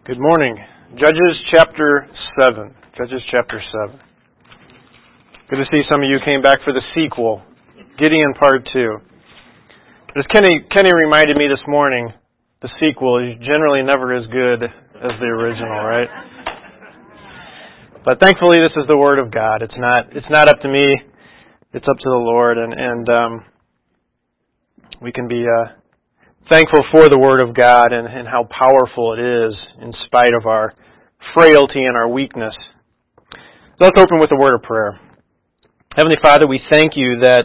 Good morning. Judges chapter 7. Judges chapter 7. Good to see some of you came back for the sequel, Gideon Part 2. As Kenny reminded me this morning, the sequel is generally never as good as the original, right? But thankfully this is the Word of God. It's not up to me. It's up to the Lord, and we can be thankful for the Word of God and how powerful it is in spite of our frailty and our weakness. Let's open with a word of prayer. Heavenly Father, we thank you that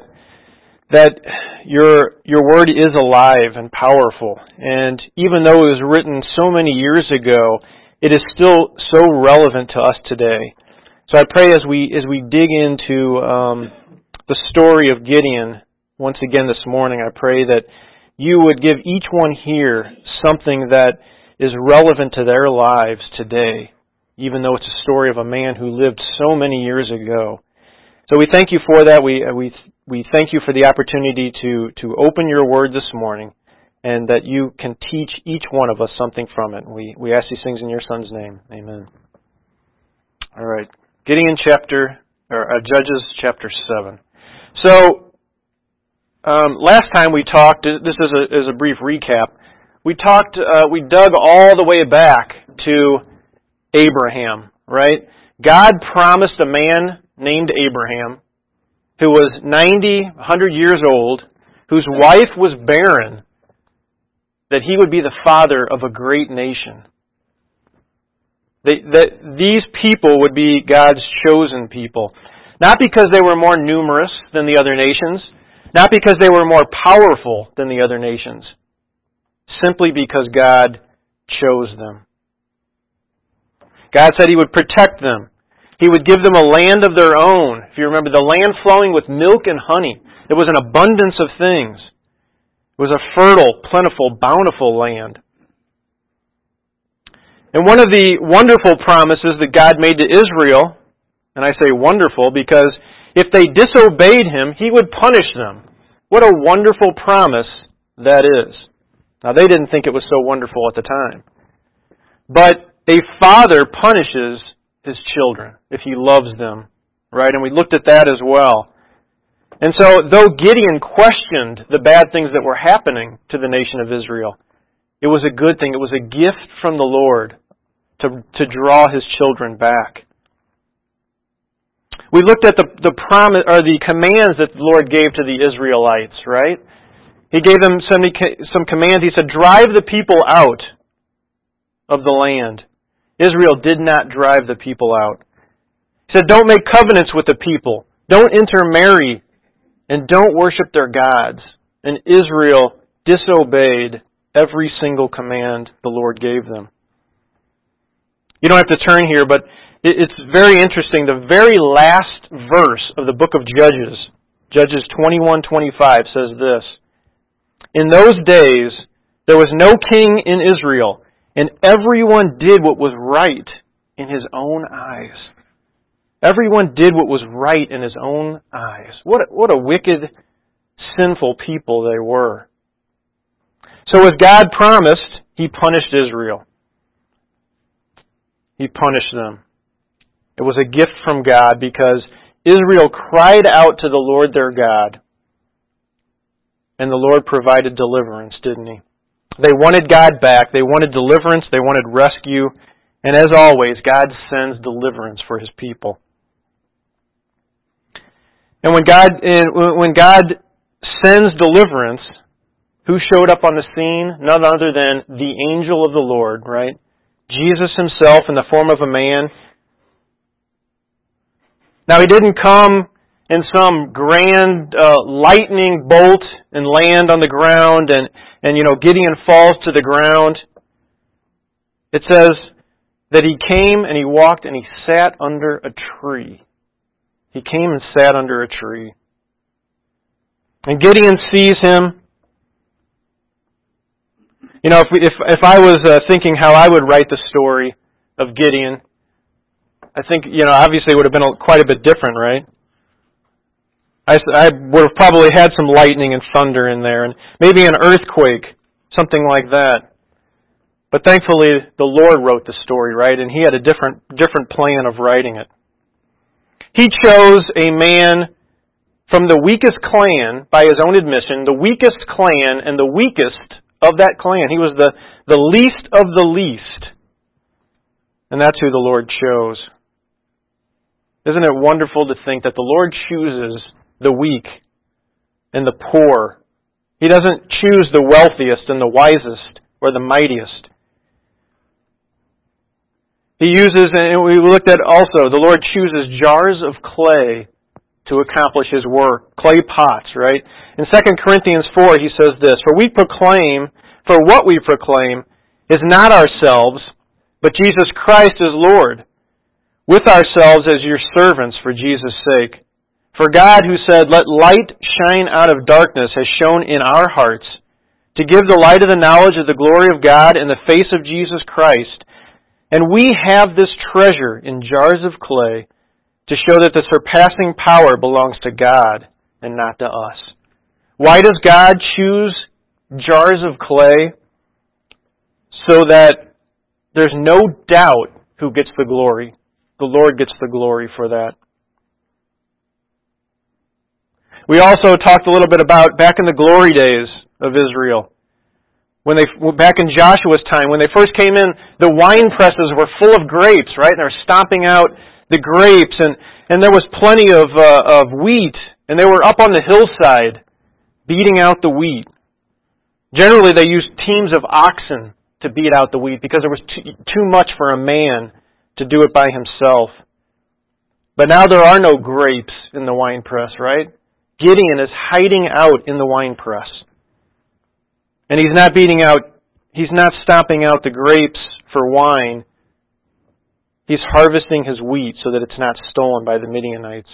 your Word is alive and powerful, and even though it was written so many years ago, it is still so relevant to us today. So I pray as we dig into the story of Gideon once again this morning, I pray that you would give each one here something that is relevant to their lives today, even though it's a story of a man who lived so many years ago. So we thank you for that. We thank you for the opportunity to open your word this morning, and that you can teach each one of us something from it. We ask these things in your Son's name. Amen. All right. Judges chapter 7. So, last time we talked, this is a brief recap, we dug all the way back to Abraham, right? God promised a man named Abraham, who was 100 years old, whose wife was barren, that he would be the father of a great nation. That these people would be God's chosen people. Not because they were more numerous than the other nations, not because they were more powerful than the other nations, simply because God chose them. God said He would protect them. He would give them a land of their own. If you remember, the land flowing with milk and honey. It was an abundance of things. It was a fertile, plentiful, bountiful land. And one of the wonderful promises that God made to Israel, and I say wonderful because if they disobeyed Him, He would punish them. What a wonderful promise that is. Now, they didn't think it was so wonderful at the time. But a father punishes his children if he loves them, right? And we looked at that as well. And so, though Gideon questioned the bad things that were happening to the nation of Israel, it was a good thing. It was a gift from the Lord to draw his children back. We looked at the promise or the commands that the Lord gave to the Israelites, right? He gave them some commands. He said, drive the people out of the land. Israel did not drive the people out. He said, don't make covenants with the people. Don't intermarry. And don't worship their gods. And Israel disobeyed every single command the Lord gave them. You don't have to turn here, but it's very interesting. The very last verse of the book of Judges, Judges 21:25, says this. In those days, there was no king in Israel, and everyone did what was right in his own eyes. Everyone did what was right in his own eyes. What a wicked, sinful people they were. So as God promised, He punished Israel. He punished them. It was a gift from God because Israel cried out to the Lord their God. And the Lord provided deliverance, didn't He? They wanted God back. They wanted deliverance. They wanted rescue. And as always, God sends deliverance for His people. And when God sends deliverance, who showed up on the scene? None other than the angel of the Lord, right? Jesus Himself in the form of a man. Now, He didn't come in some grand lightning bolt and land on the ground and Gideon falls to the ground. It says that He came and He walked and He sat under a tree. He came and sat under a tree. And Gideon sees Him. You know, if I was thinking how I would write the story of Gideon, I think, obviously it would have been quite a bit different, right? I would have probably had some lightning and thunder in there, and maybe an earthquake, something like that. But thankfully, the Lord wrote the story, right? And He had a different plan of writing it. He chose a man from the weakest clan, by his own admission, the weakest clan and the weakest of that clan. He was the least of the least. And that's who the Lord chose. Isn't it wonderful to think that the Lord chooses the weak and the poor? He doesn't choose the wealthiest and the wisest or the mightiest. He uses, and we looked at also, the Lord chooses jars of clay to accomplish His work. Clay pots, right? In 2 Corinthians 4, he says this, For what we proclaim is not ourselves, but Jesus Christ is Lord, with ourselves as your servants for Jesus' sake. For God, who said, Let light shine out of darkness, has shone in our hearts, to give the light of the knowledge of the glory of God in the face of Jesus Christ. And we have this treasure in jars of clay to show that the surpassing power belongs to God and not to us. Why does God choose jars of clay? So that there's no doubt who gets the glory. The Lord gets the glory for that. We also talked a little bit about back in the glory days of Israel. Back in Joshua's time, when they first came in, the wine presses were full of grapes, right? And they're stomping out the grapes, and there was plenty of wheat, and they were up on the hillside beating out the wheat. Generally, they used teams of oxen to beat out the wheat because there was too much for a man to do it by himself. But now there are no grapes in the wine press, right? Gideon is hiding out in the wine press. And he's not stomping out the grapes for wine. He's harvesting his wheat so that it's not stolen by the Midianites.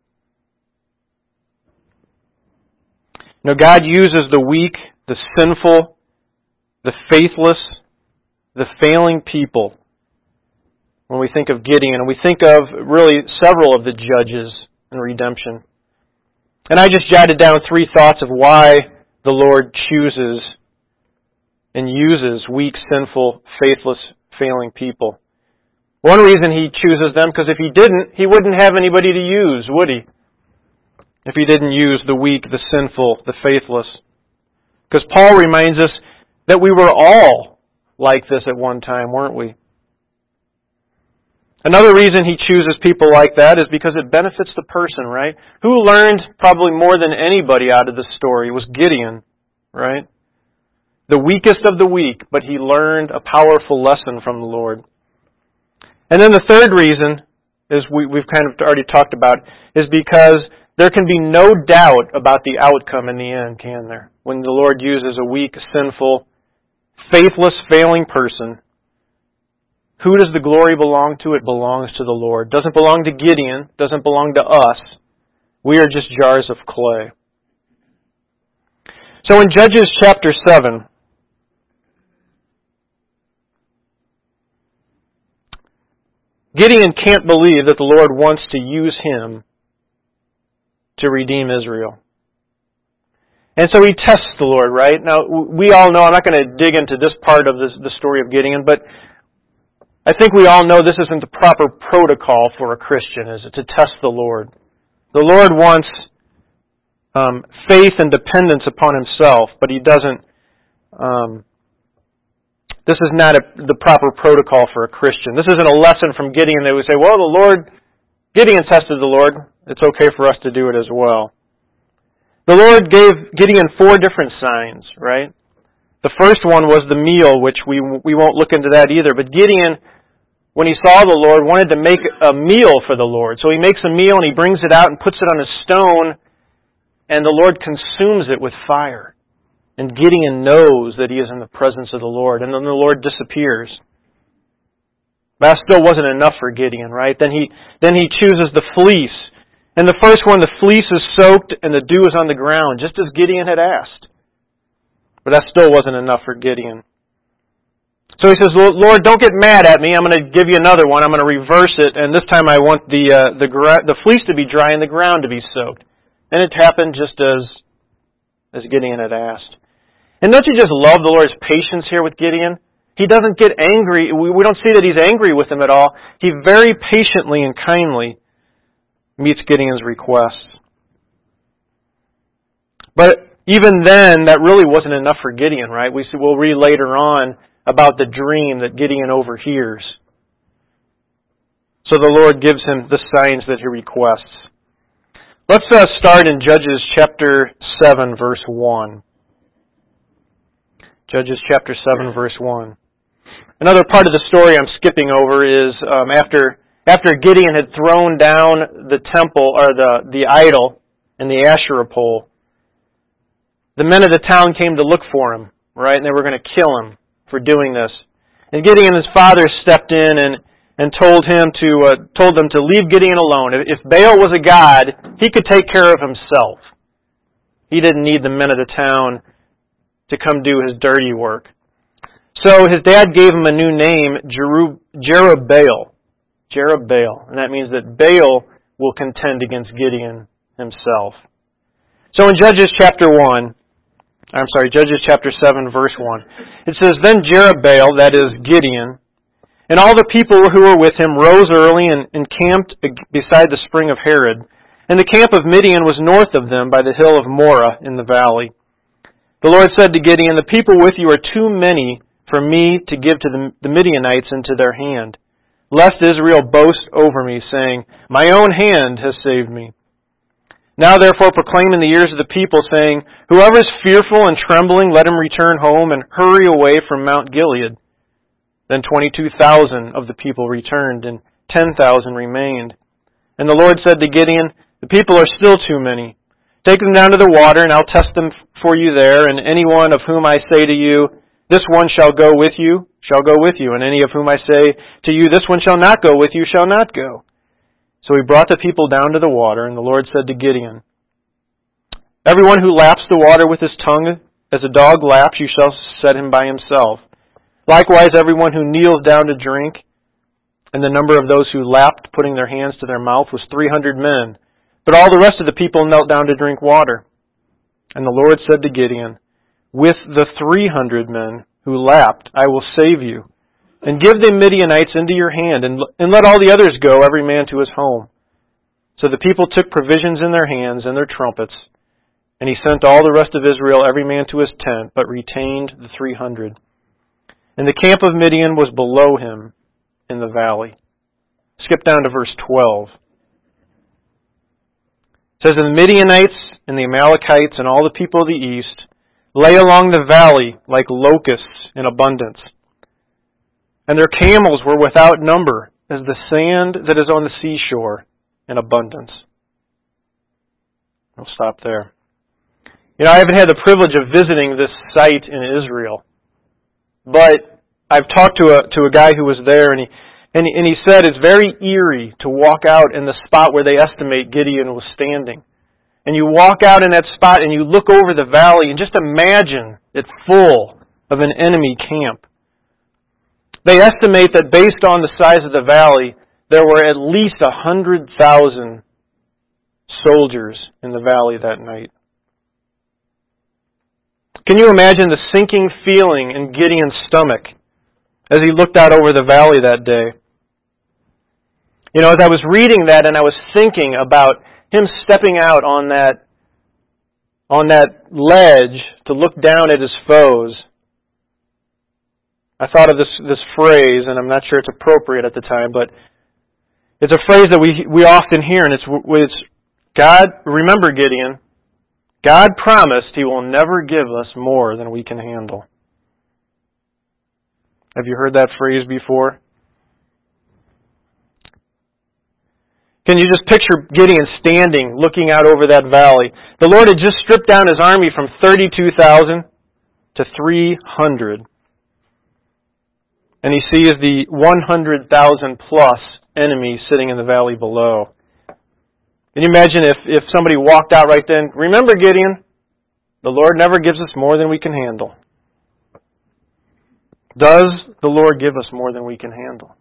Now God uses the weak, the sinful, the faithless, the failing people when we think of Gideon. And we think of really several of the judges in redemption. And I just jotted down 3 thoughts of why the Lord chooses and uses weak, sinful, faithless, failing people. One reason He chooses them, because if He didn't, He wouldn't have anybody to use, would He? If He didn't use the weak, the sinful, the faithless. Because Paul reminds us that we were all like this at one time, weren't we? Another reason He chooses people like that is because it benefits the person, right? Who learned probably more than anybody out of this story was Gideon, right? The weakest of the weak, but he learned a powerful lesson from the Lord. And then the third reason, is we've kind of already talked about, is because there can be no doubt about the outcome in the end, can there? When the Lord uses a weak, sinful, faithless, failing person, who does the glory belong to? It belongs to the Lord. It doesn't belong to Gideon. It doesn't belong to us. We are just jars of clay. So in Judges chapter 7, Gideon can't believe that the Lord wants to use him to redeem Israel. And so he tests the Lord, right? Now, we all know, I'm not going to dig into this part of the story of Gideon, but I think we all know this isn't the proper protocol for a Christian, is it? To test the Lord. The Lord wants faith and dependence upon Himself, but He doesn't... This is not the proper protocol for a Christian. This isn't a lesson from Gideon that we say, well, Gideon tested the Lord. It's okay for us to do it as well. The Lord gave Gideon 4 different signs, right? The first one was the meal, which we won't look into that either. But Gideon, when he saw the Lord, wanted to make a meal for the Lord. So he makes a meal and he brings it out and puts it on a stone, and the Lord consumes it with fire. And Gideon knows that he is in the presence of the Lord. And then the Lord disappears. That still wasn't enough for Gideon, right? Then he chooses the fleece. And the first one, the fleece is soaked and the dew is on the ground, just as Gideon had asked. But that still wasn't enough for Gideon. So he says, Lord, don't get mad at me. I'm going to give you another one. I'm going to reverse it. And this time I want the fleece to be dry and the ground to be soaked. And it happened just as Gideon had asked. And don't you just love the Lord's patience here with Gideon? He doesn't get angry. We don't see that he's angry with him at all. He very patiently and kindly meets Gideon's requests. But even then, that really wasn't enough for Gideon, right? We'll read later on about the dream that Gideon overhears. So the Lord gives him the signs that he requests. Let's start in Judges chapter 7, verse 1. Judges chapter 7, verse 1. Another part of the story I'm skipping over is after Gideon had thrown down the temple, or the idol and the Asherah pole, the men of the town came to look for him, right? And they were going to kill him for doing this. And Gideon and his father stepped in and told them to leave Gideon alone. If Baal was a god, he could take care of himself. He didn't need the men of the town to come do his dirty work. So his dad gave him a new name, Jerubbaal. Jerubbaal. And that means that Baal will contend against Gideon himself. So in Judges chapter 7, verse 1, it says, Then Jerubbaal, that is Gideon, and all the people who were with him rose early and encamped beside the spring of Harod. And the camp of Midian was north of them by the hill of Moreh in the valley. The Lord said to Gideon, The people with you are too many for me to give to the Midianites into their hand, lest Israel boast over me, saying, My own hand has saved me. Now therefore proclaim in the ears of the people, saying, Whoever is fearful and trembling, let him return home and hurry away from Mount Gilead. Then 22,000 of the people returned, and 10,000 remained. And the Lord said to Gideon, The people are still too many. Take them down to the water, and I'll test them for you there, and any one of whom I say to you, This one shall go with you, and any of whom I say to you, This one shall not go with you, shall not go. So he brought the people down to the water, and the Lord said to Gideon, Everyone who laps the water with his tongue, as a dog laps, you shall set him by himself. Likewise, everyone who kneels down to drink, and the number of those who lapped, putting their hands to their mouth, was 300 men. But all the rest of the people knelt down to drink water. And the Lord said to Gideon, With the 300 men who lapped, I will save you, and give the Midianites into your hand, and let all the others go, every man to his home. So the people took provisions in their hands and their trumpets, and he sent all the rest of Israel, every man to his tent, but retained the 300. And the camp of Midian was below him in the valley. Skip down to verse 12. It says, And the Midianites and the Amalekites and all the people of the east lay along the valley like locusts in abundance. And their camels were without number, as the sand that is on the seashore in abundance. We'll stop there. I haven't had the privilege of visiting this site in Israel, but I've talked to a guy who was there, and he said it's very eerie to walk out in the spot where they estimate Gideon was standing. And you walk out in that spot and you look over the valley and just imagine it full of an enemy camp. They estimate that based on the size of the valley, there were at least 100,000 soldiers in the valley that night. Can you imagine the sinking feeling in Gideon's stomach as he looked out over the valley that day? As I was reading that and I was thinking about him stepping out on that ledge to look down at his foes, I thought of this phrase, and I'm not sure it's appropriate at the time, but it's a phrase that we often hear, and it's God, remember Gideon, God promised He will never give us more than we can handle. Have you heard that phrase before? Can you just picture Gideon standing, looking out over that valley? The Lord had just stripped down His army from 32,000 to 300. And He sees the 100,000 plus enemy sitting in the valley below. Can you imagine if somebody walked out right then, remember Gideon, the Lord never gives us more than we can handle. Does the Lord give us more than we can handle?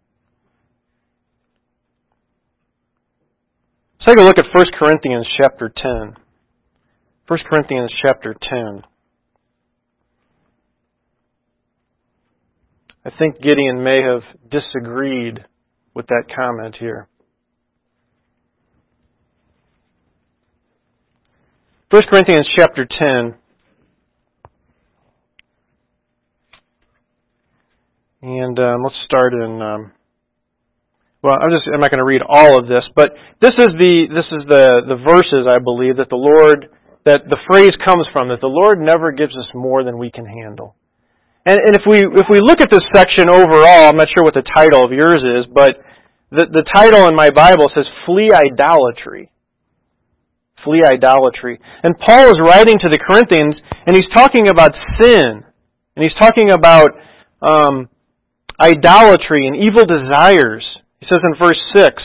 Let's take a look at 1 Corinthians chapter 10. 1 Corinthians chapter 10. I think Gideon may have disagreed with that comment here. 1 Corinthians chapter 10. And let's start in. I'm not going to read all of this, but this is the verses I believe that the phrase comes from, that the Lord never gives us more than we can handle. And if we look at this section overall, I'm not sure what the title of yours is, but the title in my Bible says "Flee Idolatry." Flee idolatry. And Paul is writing to the Corinthians, and he's talking about sin, and he's talking about idolatry and evil desires. He says in verse 6,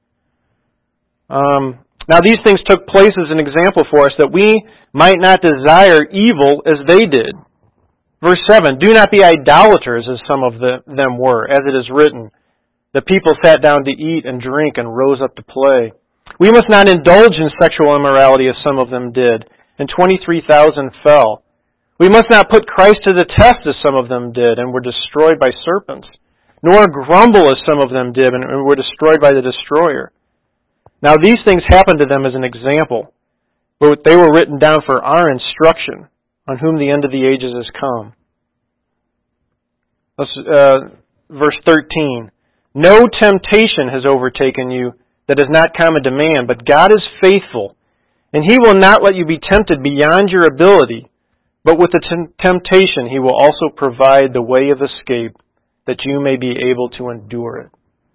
now these things took place as an example for us, that we might not desire evil as they did. Verse 7, do not be idolaters as some of them were, as it is written. The people sat down to eat and drink and rose up to play. We must not indulge in sexual immorality as some of them did, and 23,000 fell. We must not put Christ to the test as some of them did, and were destroyed by serpents, nor grumble as some of them did, and were destroyed by the destroyer. Now these things happened to them as an example, but they were written down for our instruction, on whom the end of the ages has come. Verse 13, no temptation has overtaken you that is not common to man, but God is faithful, and He will not let you be tempted beyond your ability, but with the temptation He will also provide the way of escape, that you may be able to endure it.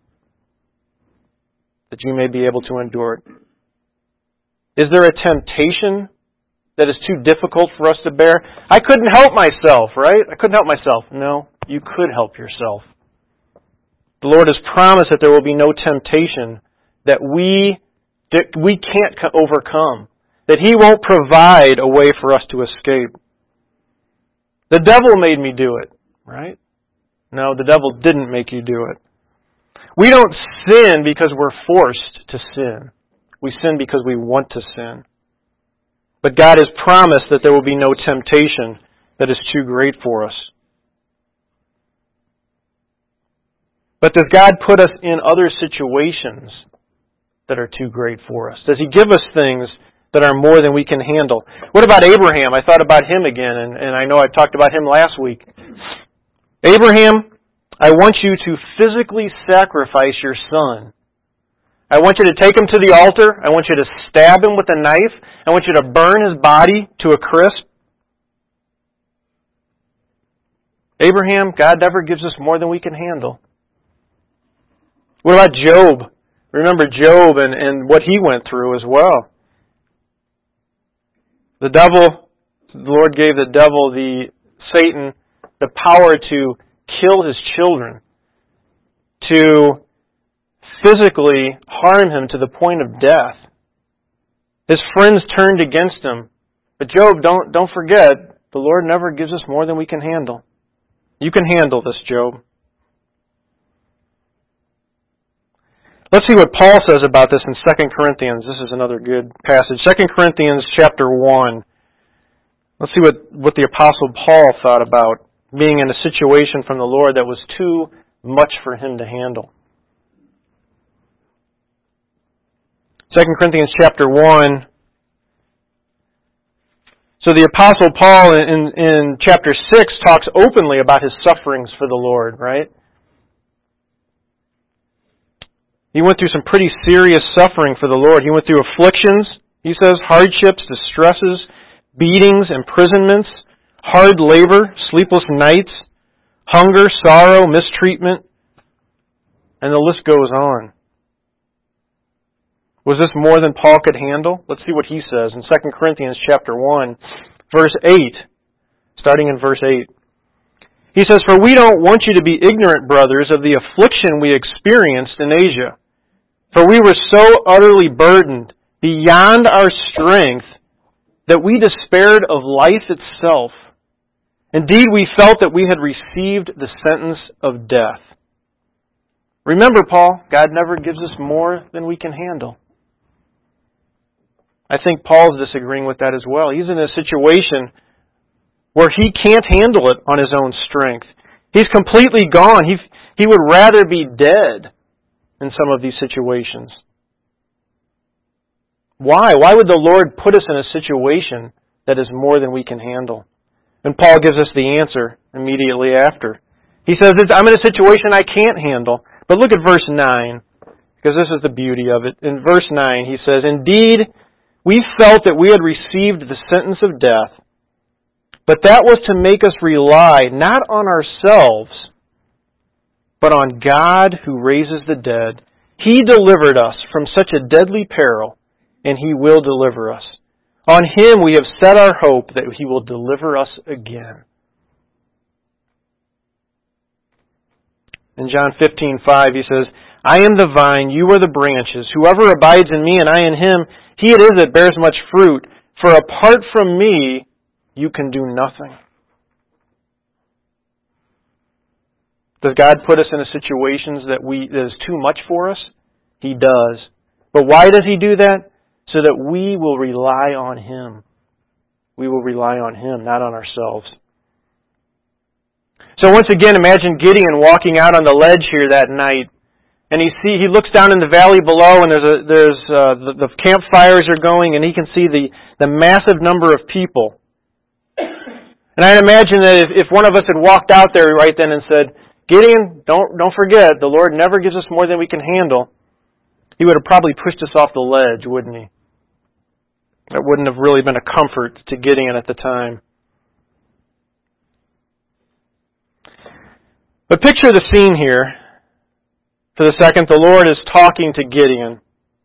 That you may be able to endure it. Is there a temptation that is too difficult for us to bear? I couldn't help myself, right? I couldn't help myself. No, you could help yourself. The Lord has promised that there will be no temptation that we can't overcome, that He won't provide a way for us to escape. The devil made me do it, right? No, the devil didn't make you do it. We don't sin because we're forced to sin. We sin because we want to sin. But God has promised that there will be no temptation that is too great for us. But does God put us in other situations that are too great for us? Does He give us things that are more than we can handle? What about Abraham? I thought about him again, and I know I talked about him last week. Abraham, I want you to physically sacrifice your son. I want you to take him to the altar. I want you to stab him with a knife. I want you to burn his body to a crisp. Abraham, God never gives us more than we can handle. What about Job? Remember Job and what he went through as well. The Lord gave Satan, the power to kill his children, to physically harm him to the point of death. His friends turned against him. But Job, don't forget, the Lord never gives us more than we can handle. You can handle this, Job. Let's see what Paul says about this in 2 Corinthians. This is another good passage. 2 Corinthians chapter 1. Let's see what the Apostle Paul thought about being in a situation from the Lord that was too much for him to handle. 2 Corinthians chapter 1. So the Apostle Paul in chapter 6 talks openly about his sufferings for the Lord, right? He went through some pretty serious suffering for the Lord. He went through afflictions, he says, hardships, distresses, beatings, imprisonments, hard labor, sleepless nights, hunger, sorrow, mistreatment, and the list goes on. Was this more than Paul could handle? Let's see what he says in 2 Corinthians chapter 1, verse 8, starting in verse 8. He says, "For we don't want you to be ignorant, brothers, of the affliction we experienced in Asia. For we were so utterly burdened beyond our strength that we despaired of life itself. Indeed, we felt that we had received the sentence of death." Remember, Paul, God never gives us more than we can handle. I think Paul's disagreeing with that as well. He's in a situation where he can't handle it on his own strength. He's completely gone. He would rather be dead in some of these situations. Why? Why would the Lord put us in a situation that is more than we can handle? And Paul gives us the answer immediately after. He says, I'm in a situation I can't handle. But look at verse 9, because this is the beauty of it. In verse 9, he says, Indeed, we felt that we had received the sentence of death, but that was to make us rely not on ourselves, but on God who raises the dead. He delivered us from such a deadly peril, and He will deliver us. On Him we have set our hope that He will deliver us again. In John 15:5 he says, I am the vine, you are the branches. Whoever abides in me and I in him, he it is that bears much fruit. For apart from me, you can do nothing. Does God put us in situations that is too much for us? He does. But why does He do that? So that we will rely on Him. We will rely on Him, not on ourselves. So once again, imagine Gideon walking out on the ledge here that night, and he looks down in the valley below, and the campfires are going, and he can see the massive number of people. And I imagine that if one of us had walked out there right then and said, Gideon, don't forget, the Lord never gives us more than we can handle, he would have probably pushed us off the ledge, wouldn't he? That wouldn't have really been a comfort to Gideon at the time. But picture the scene here. For the second, the Lord is talking to Gideon.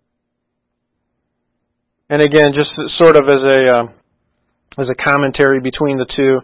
And again, just sort of as a commentary between the two,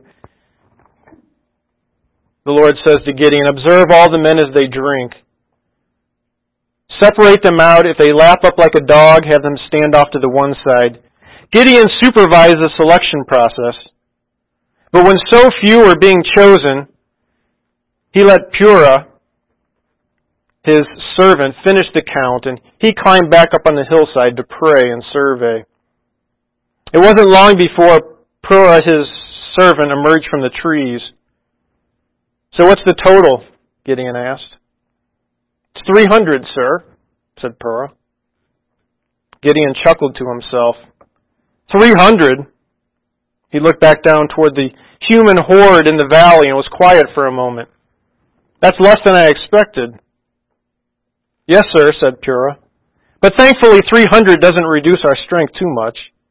the Lord says to Gideon, Observe all the men as they drink. Separate them out. If they lap up like a dog, have them stand off to the one side. Gideon supervised the selection process. But when so few were being chosen, he let Purah, his servant, finish the count, and he climbed back up on the hillside to pray and survey. It wasn't long before Purah, his servant, emerged from the trees. So what's the total? Gideon asked. It's 300, sir, said Purah. Gideon chuckled to himself. 300? He looked back down toward the human horde in the valley and was quiet for a moment. That's less than I expected. Yes, sir, said Purah. But thankfully 300 doesn't reduce our strength too much.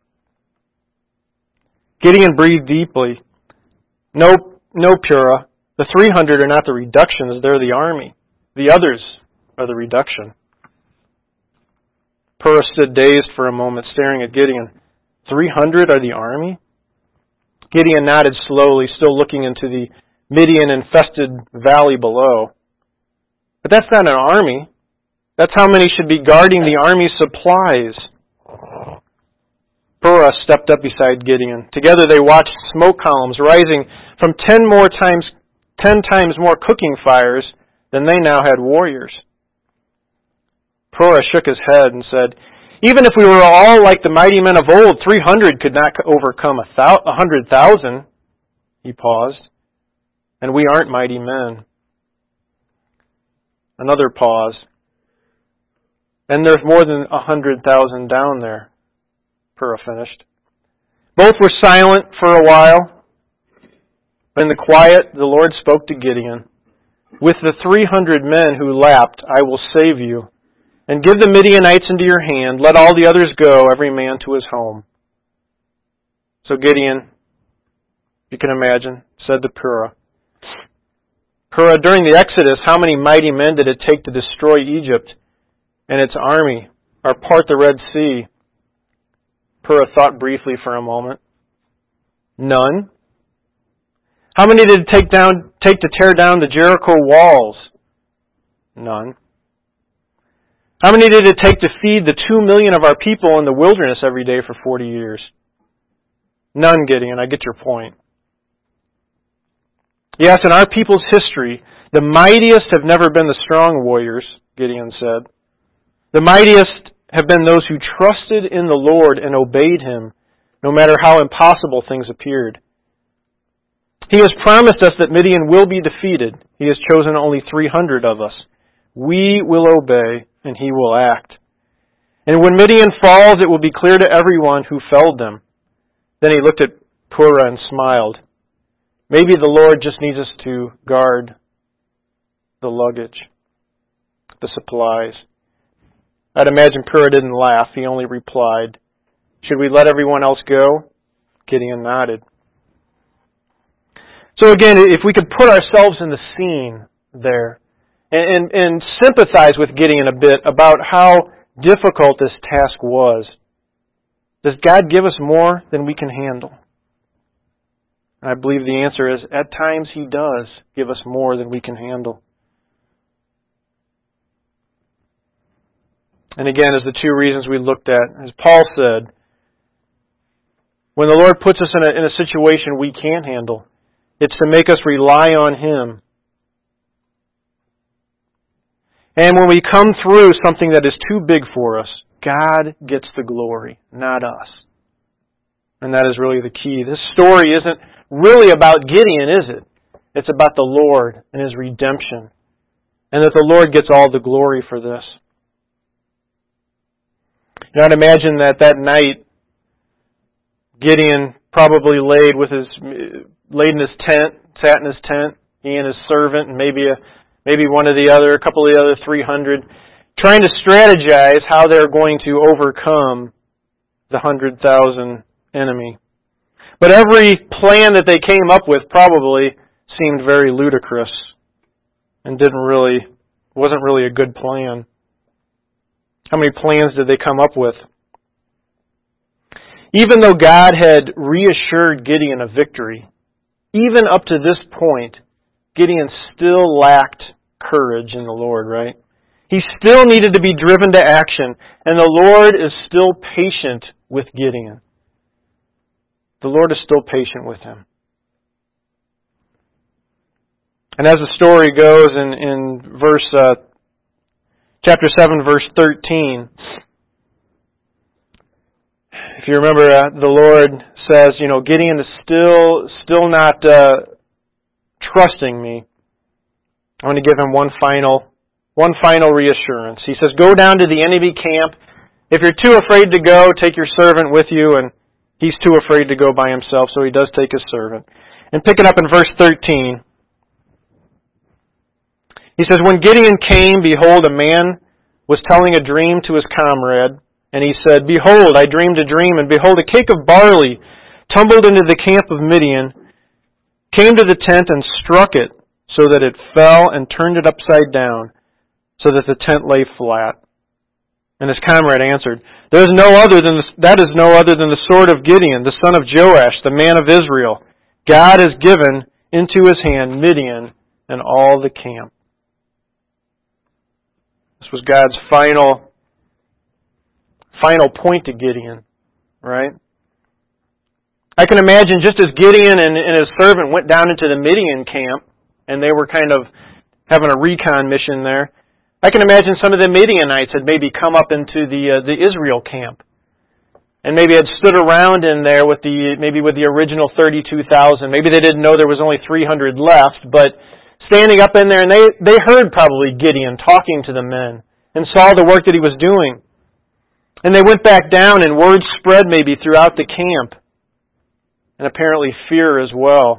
Gideon breathed deeply. No, Purah. The 300 are not the reductions, they're the army. The others are the reduction. Purah stood dazed for a moment, staring at Gideon. 300 are the army? Gideon nodded slowly, still looking into the Midian-infested valley below. But that's not an army. That's how many should be guarding the army's supplies. Purah stepped up beside Gideon. Together they watched smoke columns rising from 10 times more cooking fires than they now had warriors. Purah shook his head and said, Even if we were all like the mighty men of old, 300 could not overcome 100,000. He paused. And we aren't mighty men. Another pause. And there's more than 100,000 down there, Purah finished. Both were silent for a while. In the quiet, the Lord spoke to Gideon. With the 300 men who lapped, I will save you. And give the Midianites into your hand. Let all the others go, every man to his home. So Gideon, you can imagine, said to Purah, Purah, during the Exodus, how many mighty men did it take to destroy Egypt and its army, or part the Red Sea? Purah thought briefly for a moment. None. How many did it take to tear down the Jericho walls? None. How many did it take to feed the 2 million of our people in the wilderness every day for 40 years? None, Gideon, I get your point. Yes, in our people's history, the mightiest have never been the strong warriors, Gideon said. The mightiest have been those who trusted in the Lord and obeyed Him, no matter how impossible things appeared. He has promised us that Midian will be defeated. He has chosen only 300 of us. We will obey, and He will act. And when Midian falls, it will be clear to everyone who felled them." Then he looked at Purah and smiled. Maybe the Lord just needs us to guard the luggage, the supplies. I'd imagine Purah didn't laugh. He only replied, "Should we let everyone else go?" Gideon nodded. So again, if we could put ourselves in the scene there and sympathize with Gideon a bit about how difficult this task was. Does God give us more than we can handle? And I believe the answer is, at times He does give us more than we can handle. And again, as the two reasons we looked at, as Paul said, when the Lord puts us in a situation we can't handle, it's to make us rely on Him. And when we come through something that is too big for us, God gets the glory, not us. And that is really the key. This story isn't really about Gideon, is it? It's about the Lord and His redemption. And that the Lord gets all the glory for this. You know, I'd imagine that night, Gideon probably laid in his tent, sat in his tent, he and his servant, and maybe a couple of the other 300, trying to strategize how they're going to overcome the 100,000 enemy. But every plan that they came up with probably seemed very ludicrous and wasn't really a good plan. How many plans did they come up with? Even though God had reassured Gideon of victory, even up to this point, Gideon still lacked courage in the Lord, right? He still needed to be driven to action, and the Lord is still patient with Gideon. The Lord is still patient with him. And as the story goes in chapter 7, verse 13, if you remember, the Lord says, Gideon is still not trusting me. I want to give him one final reassurance. He says, "Go down to the enemy camp. If you're too afraid to go, take your servant with you." And he's too afraid to go by himself, so he does take his servant. And picking up in verse 13, he says, "When Gideon came, behold, a man was telling a dream to his comrade. And he said, 'Behold, I dreamed a dream, and behold, a cake of barley tumbled into the camp of Midian, came to the tent and struck it, so that it fell and turned it upside down, so that the tent lay flat.' And his comrade answered, 'That is no other than the sword of Gideon, the son of Joash, the man of Israel. God has given into his hand Midian and all the camp.'" This was God's final point to Gideon, right? I can imagine just as Gideon and his servant went down into the Midian camp, and they were kind of having a recon mission there, I can imagine some of the Midianites had maybe come up into the Israel camp, and maybe had stood around in there with the original 32,000. Maybe they didn't know there was only 300 left, but standing up in there, and they heard probably Gideon talking to the men and saw the work that he was doing. And they went back down, and word spread maybe throughout the camp, and apparently fear as well.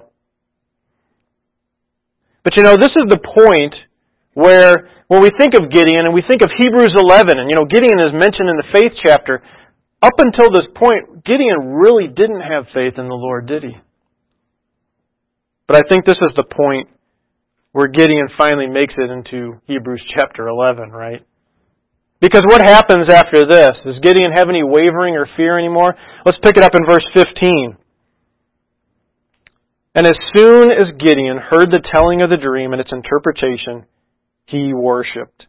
But this is the point where when we think of Gideon and we think of Hebrews 11, and Gideon is mentioned in the faith chapter, up until this point, Gideon really didn't have faith in the Lord, did he? But I think this is the point where Gideon finally makes it into Hebrews chapter 11, right? Because what happens after this? Does Gideon have any wavering or fear anymore? Let's pick it up in verse 15. "And as soon as Gideon heard the telling of the dream and its interpretation, he worshipped.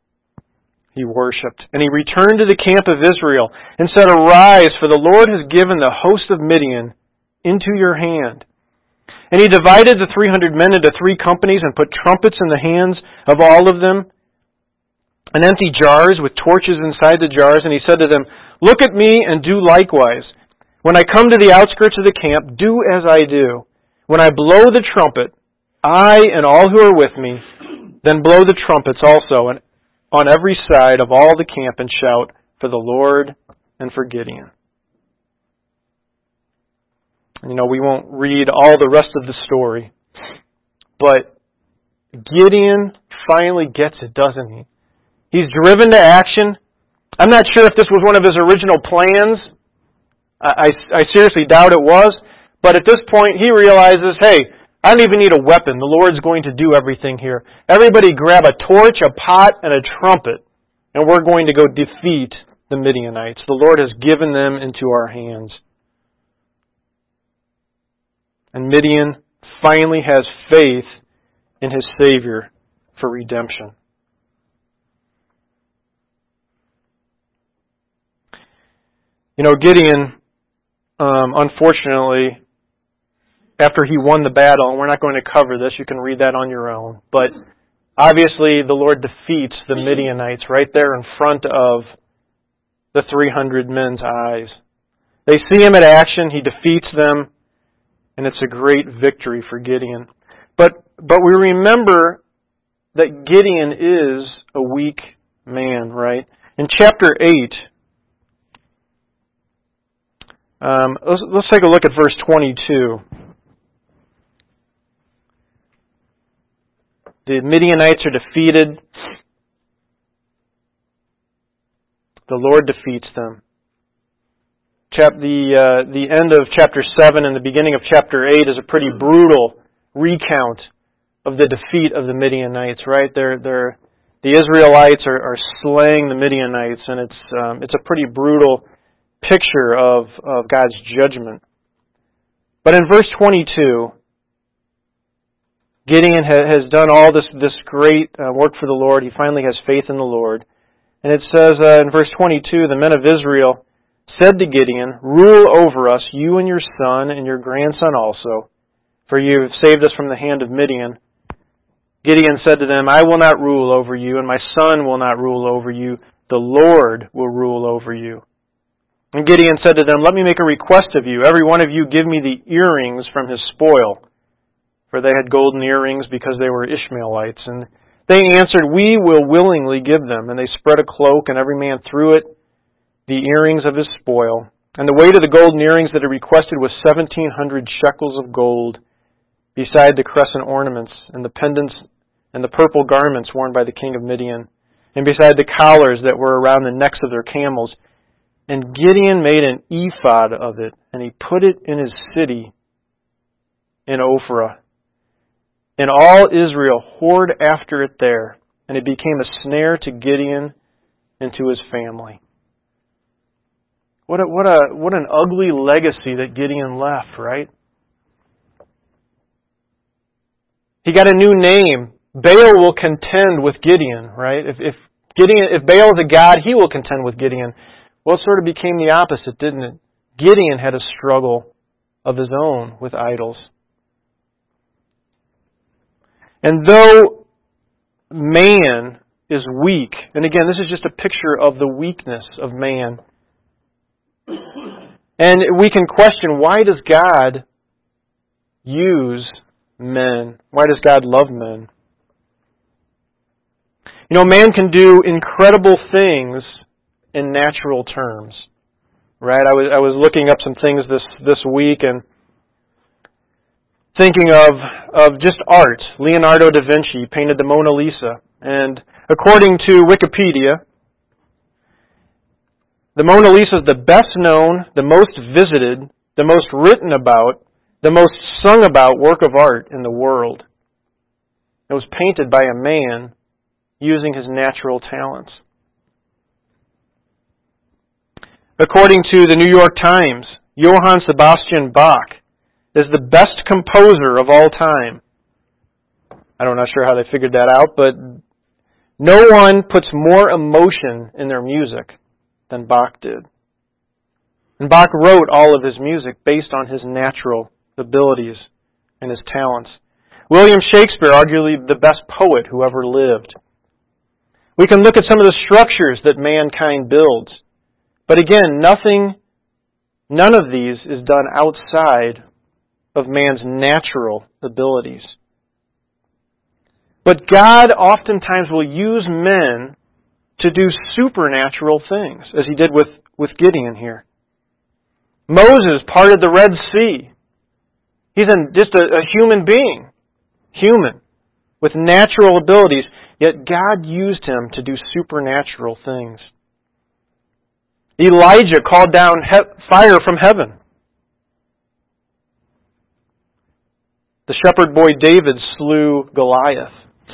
And he returned to the camp of Israel and said, 'Arise, for the Lord has given the host of Midian into your hand.' And he divided the 300 men into 3 companies and put trumpets in the hands of all of them, and empty jars with torches inside the jars. And he said to them, 'Look at me and do likewise. When I come to the outskirts of the camp, do as I do. When I blow the trumpet, I and all who are with me, then blow the trumpets also, and on every side of all the camp, and shout for the Lord and for Gideon. We won't read all the rest of the story, but Gideon finally gets it, doesn't he? He's driven to action. I'm not sure if this was one of his original plans. I seriously doubt it was. But at this point, he realizes, hey, I don't even need a weapon. The Lord's going to do everything here. Everybody grab a torch, a pot, and a trumpet, and we're going to go defeat the Midianites. The Lord has given them into our hands. And Midian finally has faith in his Savior for redemption. Gideon, unfortunately, after he won the battle, and we're not going to cover this, you can read that on your own, but obviously the Lord defeats the Midianites right there in front of the 300 men's eyes. They see him at action, he defeats them, and it's a great victory for Gideon. But we remember that Gideon is a weak man, right? In chapter 8, let's take a look at verse 22. The Midianites are defeated. The Lord defeats them. The end of chapter 7 and the beginning of chapter 8 is a pretty brutal recount of the defeat of the Midianites, right? The Israelites are slaying the Midianites, and it's a pretty brutal picture of God's judgment. But in verse 22, Gideon has done all this great work for the Lord. He finally has faith in the Lord. And it says in verse 22, the men of Israel said to Gideon, "Rule over us, you and your son and your grandson also, for you have saved us from the hand of Midian." Gideon said to them, "I will not rule over you, and my son will not rule over you. The Lord will rule over you." And Gideon said to them, "Let me make a request of you. Every one of you give me the earrings from his spoil." For they had golden earrings because they were Ishmaelites. And they answered, "We will willingly give them." And they spread a cloak, and every man threw it the earrings of his spoil. And the weight of the golden earrings that he requested was 1,700 shekels of gold, beside the crescent ornaments, and the pendants, and the purple garments worn by the king of Midian, and beside the collars that were around the necks of their camels. And Gideon made an ephod of it, and he put it in his city in Ophrah. And all Israel whored after it there, and it became a snare to Gideon and to his family. What an ugly legacy that Gideon left, right? He got a new name. Baal will contend with Gideon, right? If Baal is a god, he will contend with Gideon. Well, it sort of became the opposite, didn't it? Gideon had a struggle of his own with idols. And though man is weak, and again, this is just a picture of the weakness of man, and we can question, why does God use men? Why does God love men? Man can do incredible things in natural terms, right? I was looking up some things this week and thinking of just art. Leonardo da Vinci painted the Mona Lisa, and according to Wikipedia, the Mona Lisa is the best known, the most visited, the most written about, the most sung about work of art in the world. It was painted by a man using his natural talents. According to the New York Times, Johann Sebastian Bach is the best composer of all time. I'm not sure how they figured that out, but no one puts more emotion in their music than Bach did. And Bach wrote all of his music based on his natural abilities and his talents. William Shakespeare, arguably the best poet who ever lived. We can look at some of the structures that mankind builds. But again, none of these is done outside of man's natural abilities. But God oftentimes will use men to do supernatural things, as He did with Gideon here. Moses parted the Red Sea. He's just a human being, human, with natural abilities, yet God used him to do supernatural things. Elijah called down fire from heaven. The shepherd boy David slew Goliath.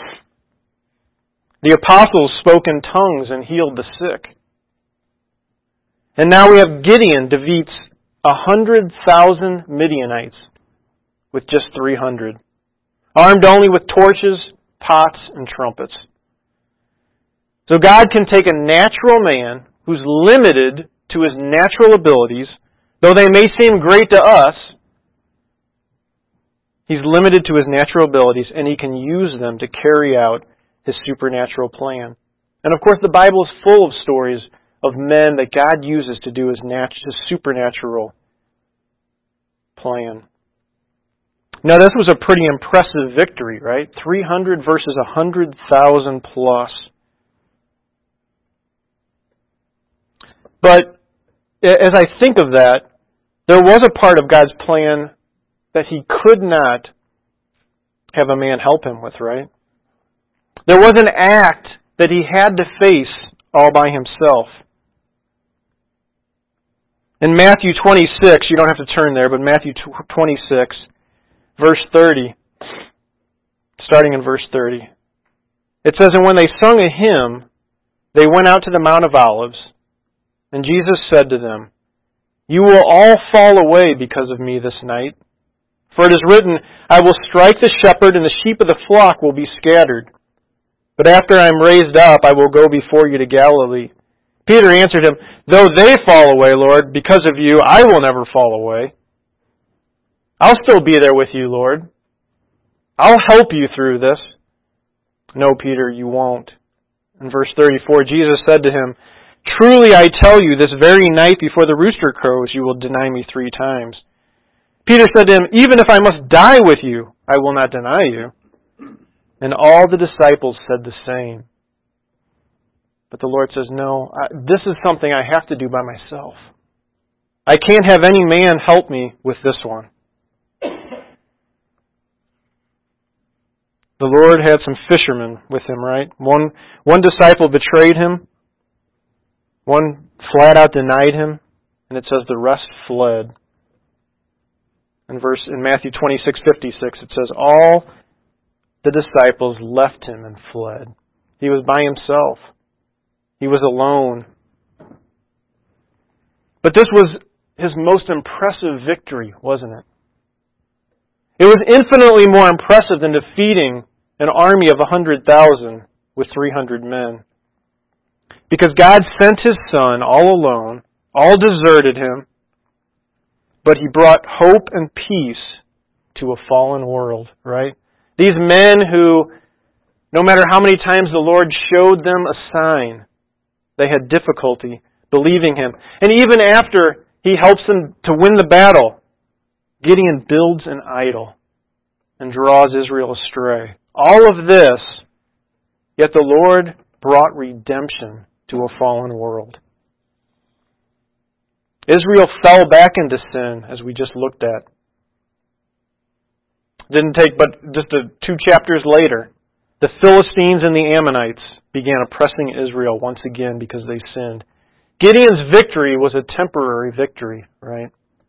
The apostles spoke in tongues and healed the sick. And now we have Gideon defeats 100,000 Midianites with just 300, armed only with torches, pots, and trumpets. So God can take a natural man who's limited to his natural abilities, though they may seem great to us. He's limited to his natural abilities, and He can use them to carry out His supernatural plan. And of course, the Bible is full of stories of men that God uses to do His supernatural plan. Now, this was a pretty impressive victory, right? 300 versus 100,000 plus. But as I think of that, there was a part of God's plan that He could not have a man help Him with, right? There was an act that He had to face all by Himself. In Matthew 26, you don't have to turn there, but Matthew 26, verse 30, starting in verse 30, it says, "And when they sung a hymn, they went out to the Mount of Olives, and Jesus said to them, 'You will all fall away because of me this night. For it is written, I will strike the shepherd, and the sheep of the flock will be scattered. But after I am raised up, I will go before you to Galilee.' Peter answered Him, 'Though they fall away, Lord, because of you, I will never fall away. I'll still be there with you, Lord. I'll help you through this.' 'No, Peter, you won't.' In verse 34, Jesus said to him, 'Truly I tell you, this very night before the rooster crows, you will deny me 3 times.' Peter said to Him, 'Even if I must die with you, I will not deny you.' And all the disciples said the same. But the Lord says, 'No, this is something I have to do by myself. I can't have any man help me with this one.' The Lord had some fishermen with Him, right? One disciple betrayed Him. One flat out denied Him. And it says the rest fled. In Matthew 26:56, it says, all the disciples left Him and fled. He was by Himself. He was alone. But this was His most impressive victory, wasn't it? It was infinitely more impressive than defeating an army of 100,000 with 300 men. Because God sent His Son all alone, all deserted Him, but He brought hope and peace to a fallen world, right? These men who, no matter how many times the Lord showed them a sign, they had difficulty believing Him. And even after He helps them to win the battle, Gideon builds an idol and draws Israel astray. All of this, yet the Lord brought redemption to a fallen world. Israel fell back into sin, as we just looked at. Didn't take but just 2 chapters later, the Philistines and the Ammonites began oppressing Israel once again because they sinned. Gideon's victory was a temporary victory, right?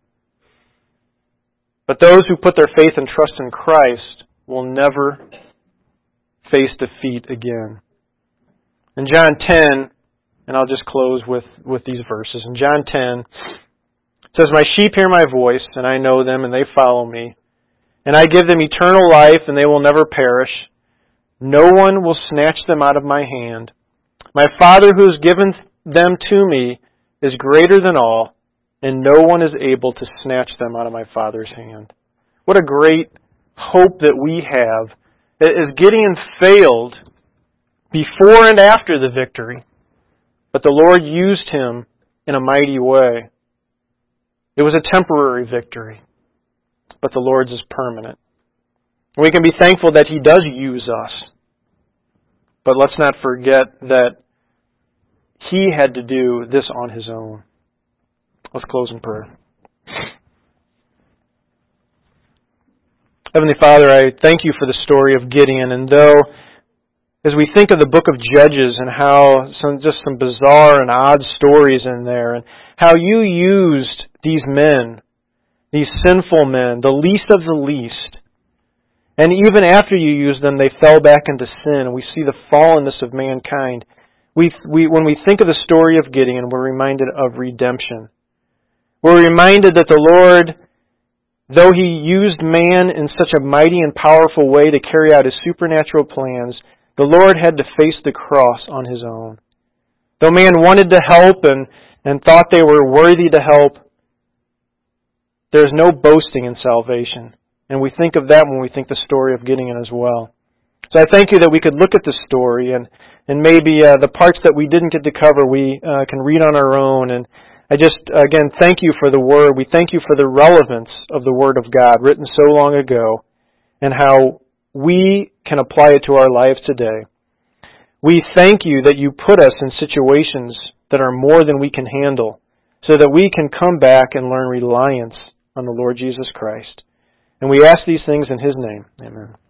But those who put their faith and trust in Christ will never face defeat again. In John 10, and I'll just close with these verses. In John 10, it says, "My sheep hear my voice, and I know them, and they follow me. And I give them eternal life, and they will never perish. No one will snatch them out of my hand. My Father who has given them to me is greater than all, and no one is able to snatch them out of my Father's hand." What a great hope that we have. As Gideon failed before and after the victory, but the Lord used him in a mighty way. It was a temporary victory. but the Lord's is permanent. We can be thankful that He does use us. But let's not forget that He had to do this on His own. Let's close in prayer. Heavenly Father, I thank You for the story of Gideon, and though as we think of the book of Judges and how some bizarre and odd stories in there, and how You used these men, these sinful men, the least of the least, and even after You used them, they fell back into sin, and we see the fallenness of mankind. When we think of the story of Gideon, we're reminded of redemption. We're reminded that the Lord, though He used man in such a mighty and powerful way to carry out His supernatural plans, the Lord had to face the cross on His own. Though man wanted to help and thought they were worthy to help, there's no boasting in salvation. And we think of that when we think the story of Gideon as well. So I thank You that we could look at the story and maybe the parts that we didn't get to cover we can read on our own. And I just, again, thank You for the Word. We thank You for the relevance of the Word of God written so long ago and how we can apply it to our lives today. We thank You that You put us in situations that are more than we can handle so that we can come back and learn reliance on the Lord Jesus Christ. And we ask these things in His name. Amen.